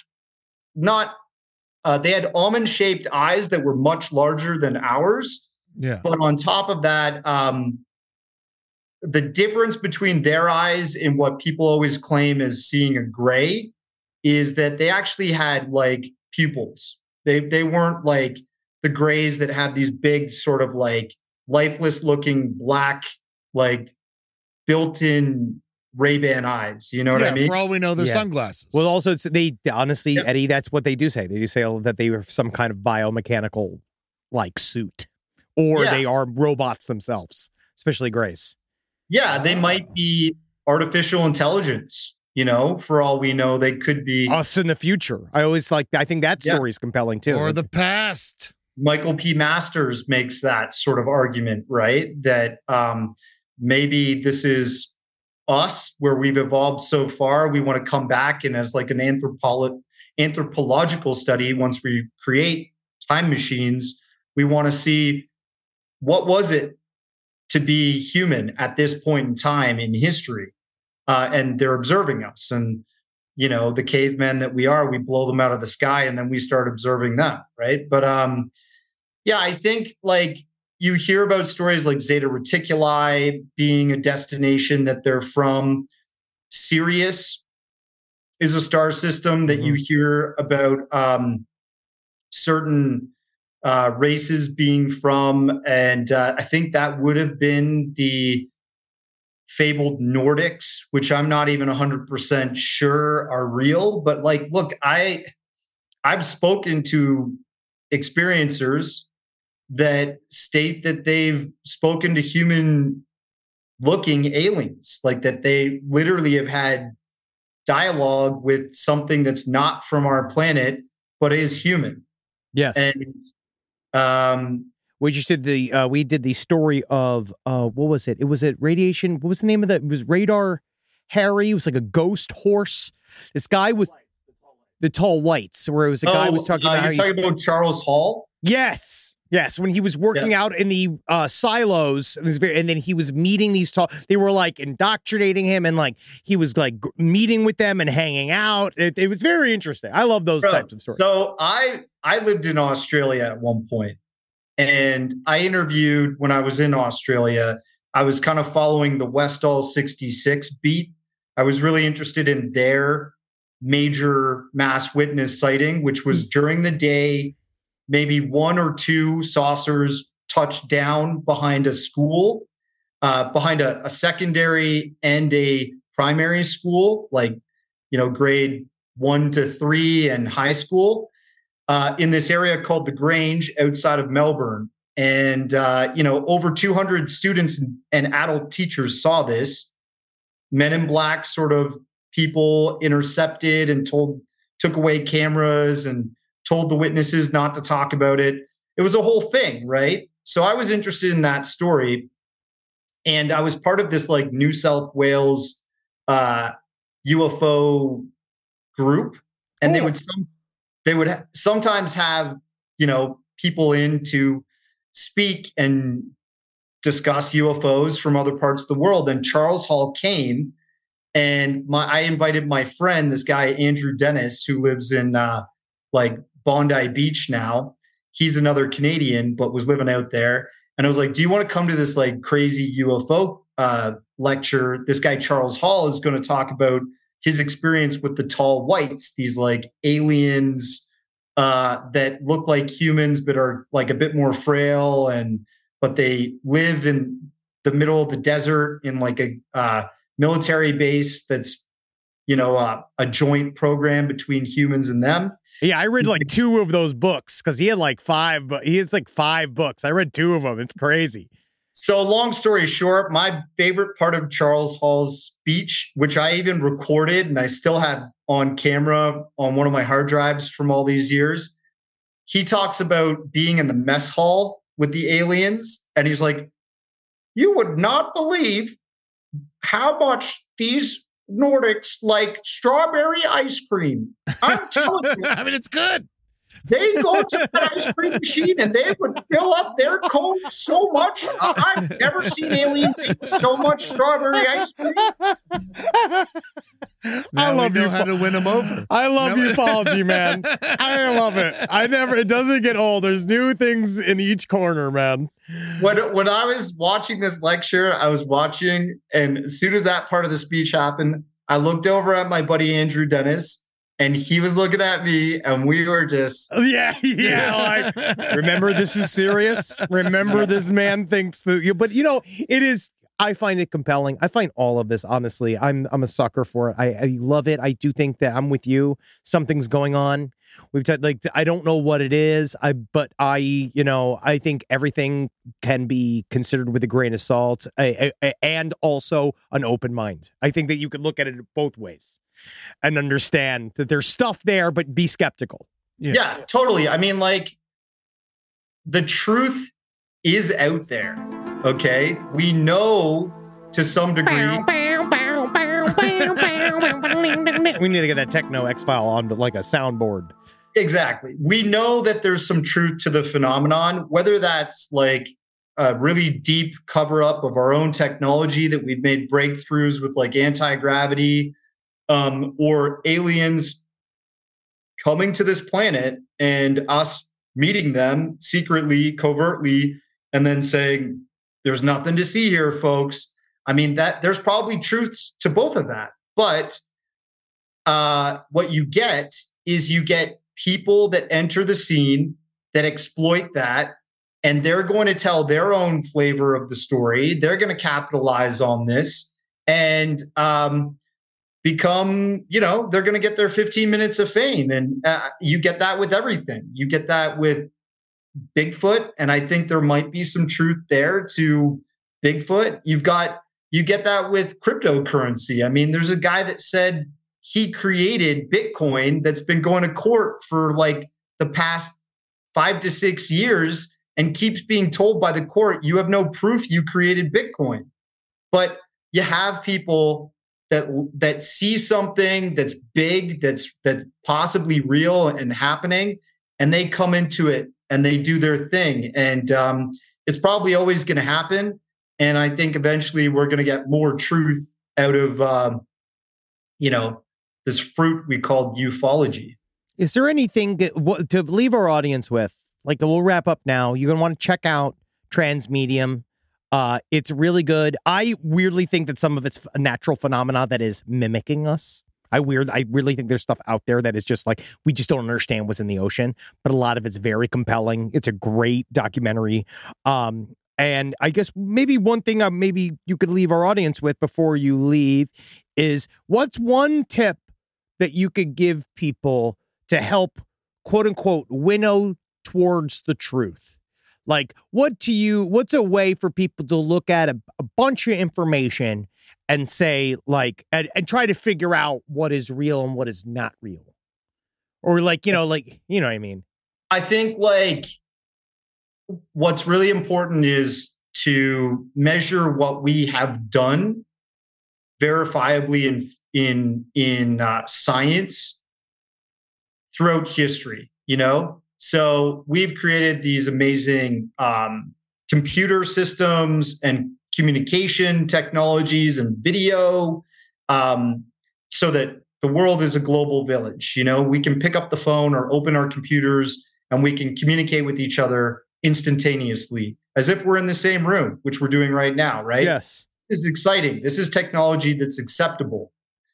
they had almond shaped eyes that were much larger than ours. Yeah. But on top of that, the difference between their eyes and what people always claim as seeing a gray is that they actually had like pupils. They weren't like the grays that have these big sort of like lifeless looking black, like built-in Ray-Ban eyes. You know what I mean? For all we know, they're sunglasses. Well, also honestly, Eddie, that's what they do say. They do say that they were some kind of biomechanical like suit. or Yeah. they are robots themselves, especially Grace. Yeah, they might be artificial intelligence. For all we know, they could be Us in the future. I think that Yeah. story is compelling too. Or the past. Michael P. Masters makes that sort of argument, right? That maybe this is us where we've evolved so far. We want to come back and as like an anthropological study, once we create time machines, we want to see what was it to be human at this point in time in history. And they're observing us. And, the cavemen that we are, we blow them out of the sky and then we start observing them, right? But yeah, I think like you hear about stories like Zeta Reticuli being a destination that they're from. Sirius is a star system that you hear about certain races being from. And I think that would have been the fabled Nordics, which I'm not even 100% sure are real. But like, look, I've spoken to experiencers that state that they've spoken to human looking aliens, like that they literally have had dialogue with something that's not from our planet, but is human. Yes. And we did the story of what was it? It was radiation. What was the name of that? It was Radar Harry. It was like a ghost horse. This guy with the tall whites, where it was a guy was talking about. You're talking about Charles Hall? Yes. When he was working out in the silos, and then he was meeting these they were like indoctrinating him, and like he was like meeting with them and hanging out. It was very interesting. I love those types of stories. So I lived in Australia at one point, and I interviewed when I was in Australia. I was kind of following the Westall 66 beat. I was really interested in their major mass witness sighting, which was during the day. Maybe one or two saucers touched down behind a school, behind a secondary and a primary school, like, grade 1 to 3 and high school, in this area called the Grange outside of Melbourne. And, over 200 students and adult teachers saw this. Men in Black sort of people intercepted and took away cameras and told the witnesses not to talk about it. It was a whole thing, right? So I was interested in that story. And I was part of this like New South Wales UFO group. And they would sometimes have, people in to speak and discuss UFOs from other parts of the world. And Charles Hall came, and I invited my friend, this guy, Andrew Dennis, who lives in Bondi Beach now. He's another Canadian, but was living out there. And I was like, do you want to come to this like crazy UFO lecture? This guy, Charles Hall, is going to talk about his experience with the tall whites, these like aliens that look like humans, but are like a bit more frail. But they live in the middle of the desert in like a military base that's, a joint program between humans and them. Yeah, I read like 2 of those books because he had like 5, but he has like 5 books. I read 2 of them. It's crazy. So long story short, my favorite part of Charles Hall's speech, which I even recorded and I still have on camera on one of my hard drives from all these years, he talks about being in the mess hall with the aliens. And he's like, you would not believe how much these Nordics like strawberry ice cream. I'm telling you. I mean, it's good. They go to the ice cream machine and they would fill up their cone so much. I've never seen aliens eat so much strawberry ice cream. Now I love we know you how to win them over. I love ufology, man. I love it. It doesn't get old. There's new things in each corner, man. When I was watching this lecture, and as soon as that part of the speech happened, I looked over at my buddy Andrew Dennis, and he was looking at me, and we were just like, remember, this is serious. Remember, this man thinks that. But it is. I find it compelling. I find all of this, honestly, I'm a sucker for it. I love it. I do think that I'm with you. Something's going on. We've said, like, I don't know what it is. But I think everything can be considered with a grain of salt, and also an open mind. I think that you could look at it both ways and understand that there's stuff there, but be skeptical. Yeah, totally. I mean, like, the truth is out there. Okay, we know to some degree. We need to get that techno X-File onto like a soundboard. Exactly. We know that there's some truth to the phenomenon, whether that's like a really deep cover up of our own technology that we've made breakthroughs with, like anti-gravity, or aliens coming to this planet and us meeting them secretly, covertly, and then saying, there's nothing to see here, folks. I mean, that there's probably truths to both of that. But what you get is you get people that enter the scene that exploit that, and they're going to tell their own flavor of the story. They're going to capitalize on this and become, they're going to get their 15 minutes of fame. And you get that with everything. You get that with Bigfoot, and I think there might be some truth there to Bigfoot. You get that with cryptocurrency. I mean, there's a guy that said he created Bitcoin that's been going to court for like the past 5 to 6 years and keeps being told by the court, you have no proof you created Bitcoin. But you have people that see something that's big, that's possibly real and happening, and they come into it and they do their thing. And it's probably always going to happen. And I think eventually we're going to get more truth out of, this fruit we called ufology. Is there anything to leave our audience with? Like, we'll wrap up now. You're going to want to check out Transmedium. It's really good. I weirdly think that some of it's a natural phenomena that is mimicking us. I really think there's stuff out there that is just like, we just don't understand what's in the ocean, but a lot of it's very compelling. It's a great documentary. And I guess maybe one thing maybe you could leave our audience with before you leave is, what's one tip that you could give people to help, quote unquote, winnow towards the truth? Like, what's a way for people to look at a bunch of information and say, like, and try to figure out what is real and what is not real? Or like, you know what I mean? I think, like, what's really important is to measure what we have done verifiably in science throughout history, So we've created these amazing computer systems and communication technologies and video, so that the world is a global village. We can pick up the phone or open our computers and we can communicate with each other instantaneously as if we're in the same room, which we're doing right now, right? Yes. This is exciting. This is technology that's acceptable.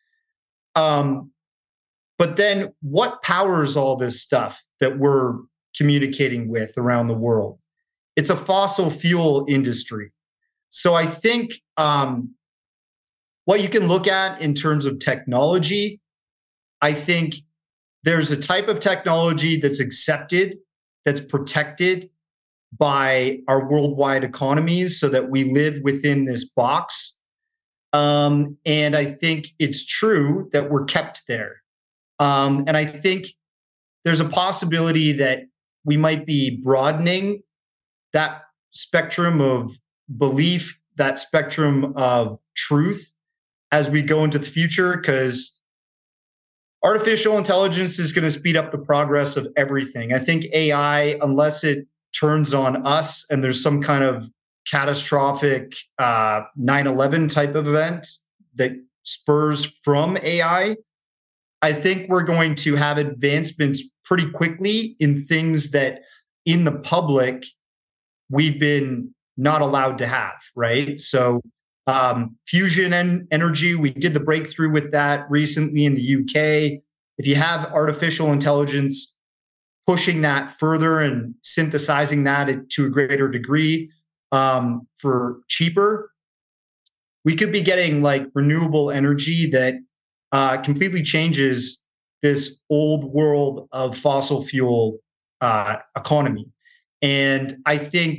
But then what powers all this stuff that we're communicating with around the world? It's a fossil fuel industry. So I think what you can look at in terms of technology, I think there's a type of technology that's accepted, that's protected by our worldwide economies so that we live within this box. And I think it's true that we're kept there. And I think there's a possibility that we might be broadening that spectrum of belief, that spectrum of truth as we go into the future, because artificial intelligence is going to speed up the progress of everything. I think AI, unless it turns on us and there's some kind of catastrophic 9/11 type of event that spurs from AI, I think we're going to have advancements pretty quickly in things that in the public we've been not allowed to have, right? So fusion energy, we did the breakthrough with that recently in the UK. If you have artificial intelligence pushing that further and synthesizing that to a greater degree for cheaper, we could be getting like renewable energy that completely changes this old world of fossil fuel economy. And I think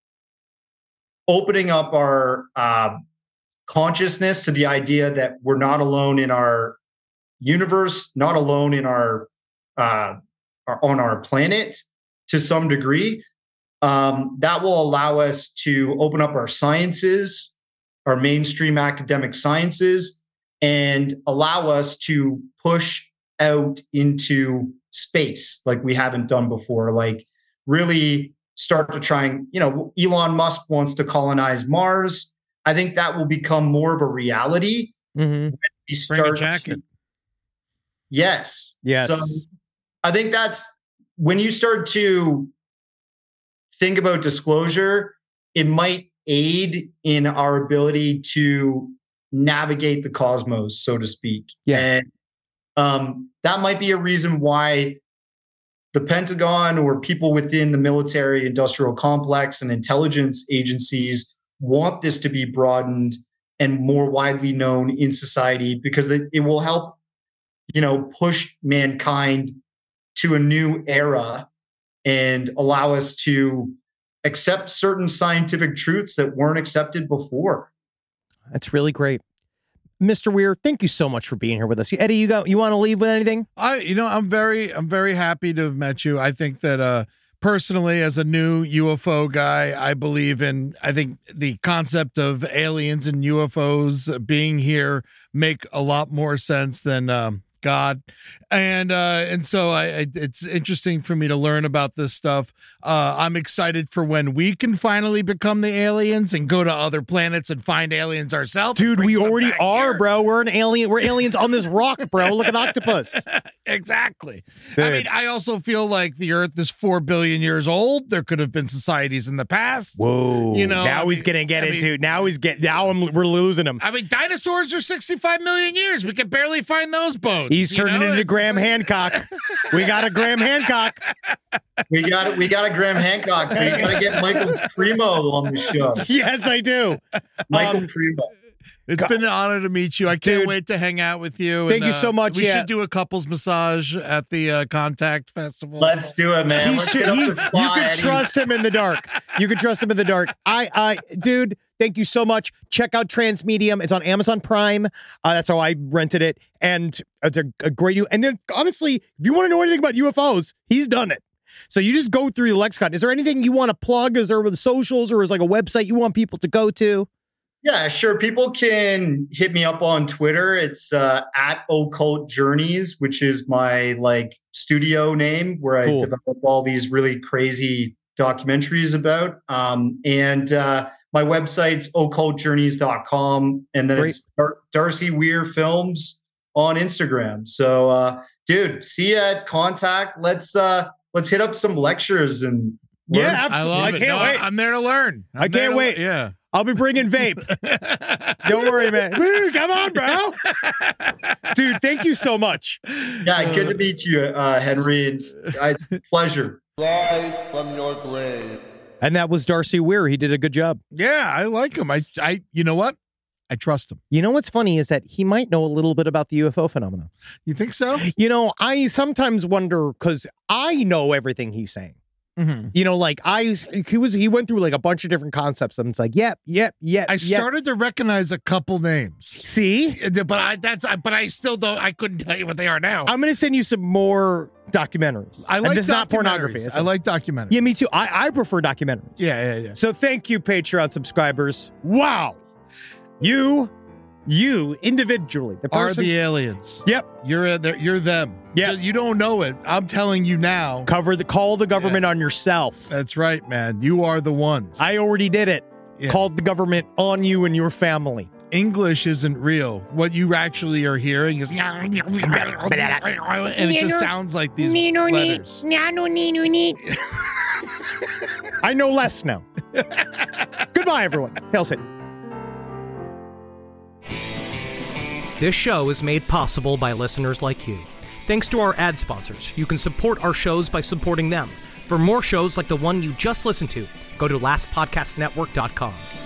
opening up our consciousness to the idea that we're not alone in our universe, not alone in our on our planet to some degree, that will allow us to open up our sciences, our mainstream academic sciences, and allow us to push out into space like we haven't done before. Like really start to try and, Elon Musk wants to colonize Mars. I think that will become more of a reality. Mm-hmm. When we Bring a start jacket. Yes. So I think that's when you start to think about disclosure, it might aid in our ability to navigate the cosmos, so to speak. Yeah. And that might be a reason why the Pentagon or people within the military industrial complex and intelligence agencies want this to be broadened and more widely known in society, because it will help, push mankind to a new era and allow us to accept certain scientific truths that weren't accepted before. That's really great. Mr. Weir, thank you so much for being here with us. Eddie, you want to leave with anything? I'm very happy to have met you. I think that personally, as a new UFO guy, I think the concept of aliens and UFOs being here make a lot more sense than God. And so it's interesting for me to learn about this stuff. I'm excited for when we can finally become the aliens and go to other planets and find aliens ourselves. Dude, we already are, bro. We're an alien. We're aliens on this rock, bro. Look at octopus. Exactly. Dude. I mean, I also feel like the Earth is 4 billion years old. There could have been societies in the past. Whoa. Now we're losing him. I mean, dinosaurs are 65 million years. We can barely find those bones. He's turning into Graham Hancock. We got a Graham Hancock. We got a Graham Hancock. We got to get Michael Primo on the show. Yes, I do. Michael Primo. It's been an honor to meet you. I can't wait to hang out with you. Thank you so much. We should do a couples massage at the Contact Festival. Let's do it, man. You can trust him in the dark. You can trust him in the dark. Dude, thank you so much. Check out Transmedium. It's on Amazon Prime. That's how I rented it. And it's a great, and then honestly, if you want to know anything about UFOs, he's done it. So you just go through the lexicon. Is there anything you want to plug? Is there with the socials, or is like a website you want people to go to? Yeah, sure. People can hit me up on Twitter. It's at Occult Journeys, which is my studio name where I develop all these really crazy documentaries about. And my website's occultjourneys.com. And then it's Darcy Weir Films on Instagram. So, dude, see you at Contact. Let's hit up some lectures and learn. Yeah, absolutely. I can't wait. I'm there to learn. I can't wait. Yeah. I'll be bringing vape. Don't worry, man. Come on, bro. Dude, thank you so much. Yeah, good to meet you, Henry. Pleasure. Live from your grave. And that was Darcy Weir. He did a good job. Yeah, I like him. I you know what? I trust him. You know what's funny is that he might know a little bit about the UFO phenomenon. You think so? I sometimes wonder, because I know everything he's saying. Mm-hmm. He went through a bunch of different concepts, and it's like, yep. I started to recognize a couple names. See, but I still don't. I couldn't tell you what they are now. I'm going to send you some more documentaries. I like it's not pornography. I like documentaries. Yeah, me too. I prefer documentaries. Yeah. So thank you, Patreon subscribers. Wow, you individually, the person, are the aliens. Yep, you're them. Yeah, you don't know it. I'm telling you now. Call the government on yourself. That's right, man. You are the ones. I already did it. Yeah. Called the government on you and your family. English isn't real. What you actually are hearing is, and it just sounds like these letters. I know less now. Goodbye, everyone. Hail Satan. This show is made possible by listeners like you. Thanks to our ad sponsors, you can support our shows by supporting them. For more shows like the one you just listened to, go to lastpodcastnetwork.com.